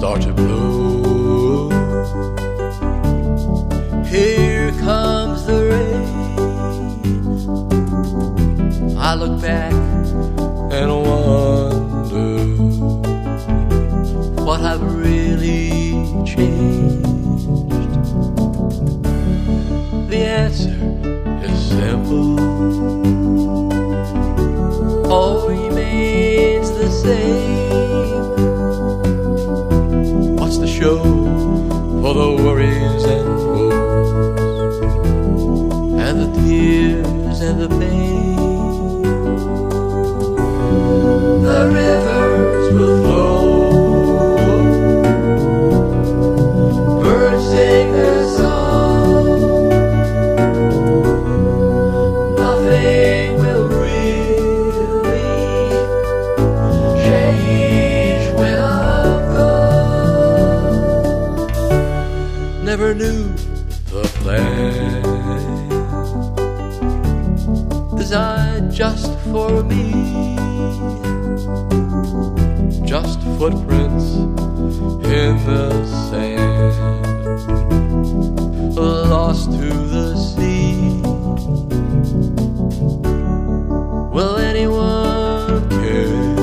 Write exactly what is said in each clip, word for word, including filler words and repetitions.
start to blow. Here comes the rain. I look back and wonder what I've really changed. The answer is simple. All remains the same. What's the show for the worries and woes, and the tears and the pain? The rivers will flow, birds sing their song. Nothing will really change when I'm gone. Never knew the plan designed just for me, just footprints in the sand, lost to the sea. Will anyone care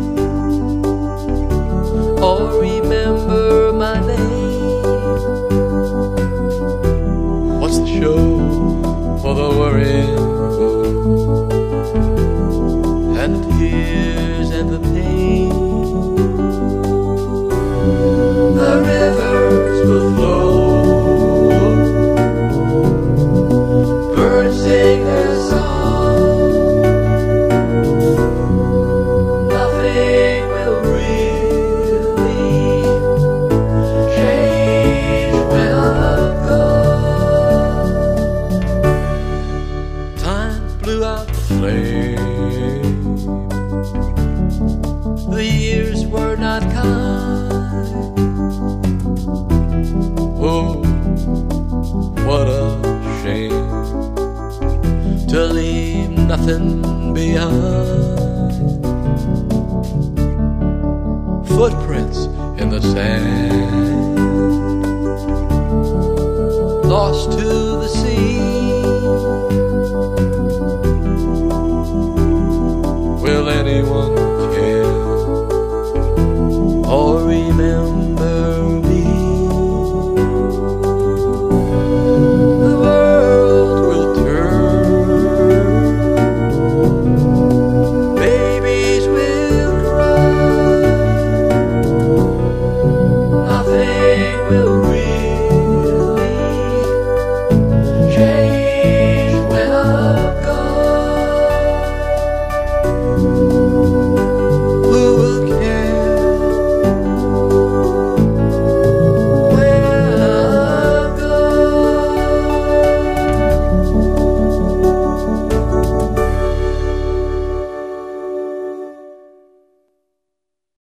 or remember my name? What's the show for the worrying and the tears and the pain? The rivers will flow, birds sing their song. Nothing will really change when I'm gone. Time blew out the flame. The years were not kind. Oh, what a shame to leave nothing behind. Footprints in the sand, lost to the sea.